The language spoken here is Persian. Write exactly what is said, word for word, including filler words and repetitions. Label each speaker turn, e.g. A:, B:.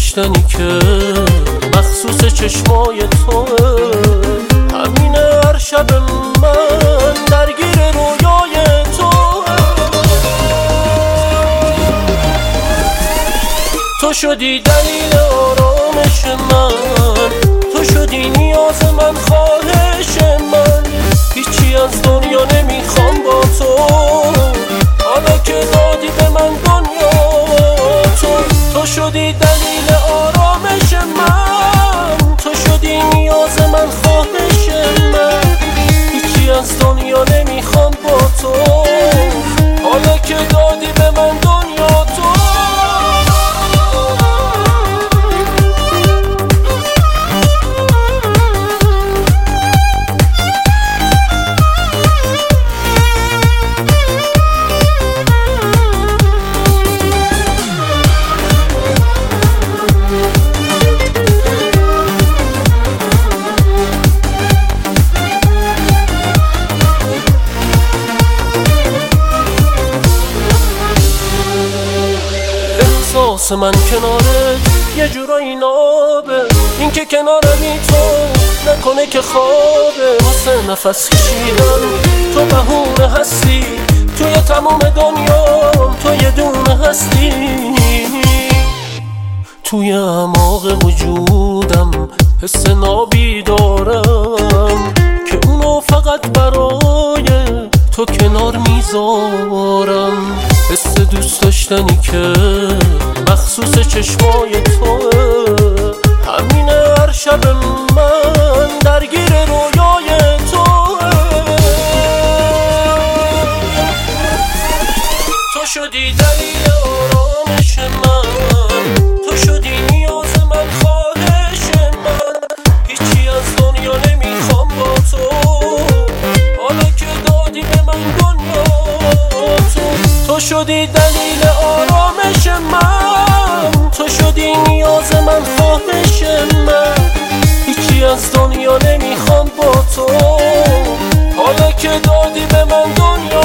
A: داشتنی که مخصوص چشمای توه. همینه هر شب من درگیر رویای توه. تو شدی دلیل آرامش من، تو شدی نیاز من، خواهش من. هیچی از دنیا نمیخوام با تو، حالا که دادی به من دنیا تو. تو شدی دلیل آرامش من، تو شدی نیاز من، خواهش من. هیچی از دنیا نمیخوام با تو، حالا که دادی به من دنیا تو. احساس من کنارت یه جورایی نابه، این که کنارمی تو نکنه که خوابه. واسه نفس کشیدن تو بهونه هستی، توی تموم دنیا تو یه دونه هستی. توی اعماق وجودم حس نابی دارم که اونو فقط برای تو کنار میذارم. حس دوست داشتنی که مخصوص چشمای توه. همینه هر شب من درگیر رویای توه. تو شدی دلیل آرامش من، تو شدی نیاز من، خواهش من. هیچی از دنیا نمیخوام با تو، حالا که دادی به من دنیا تو. تو شدی دلیل آرامش من، تو شدی نیاز من، خواهش من. هیچی از دنیا نمیخوام با تو، حالا که دادی به من دنیا